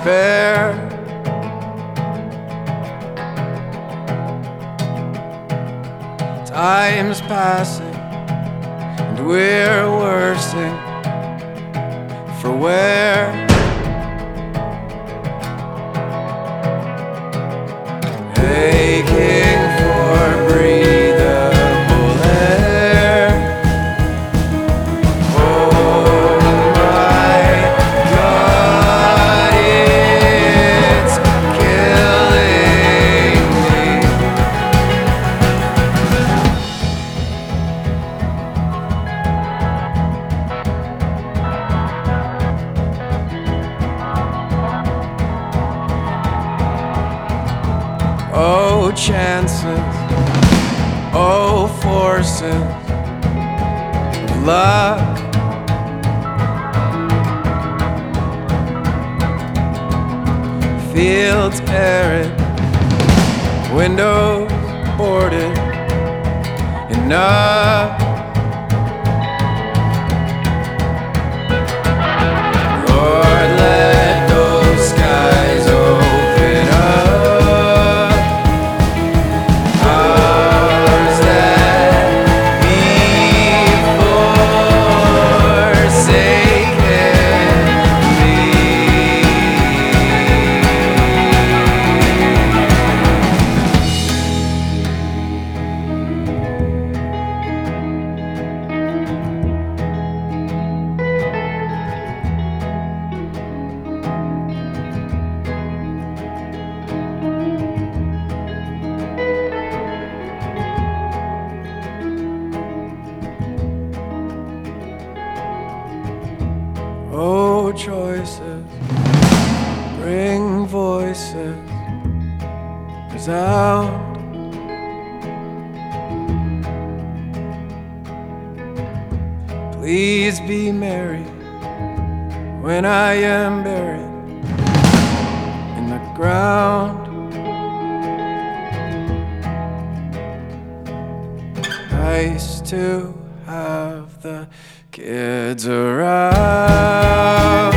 despair. Time's passing and we're worsening for wear. Aching for breathable air. Oh my God, it's killing me. Oh, chances, oh, forces of luck. Fields arid, windows boarded, enough. Lord, let those skies open up. Powers that be forsaken me. Oh, choices bring voices resound. Please be merry when I am buried in the ground. Nice to have the kids around.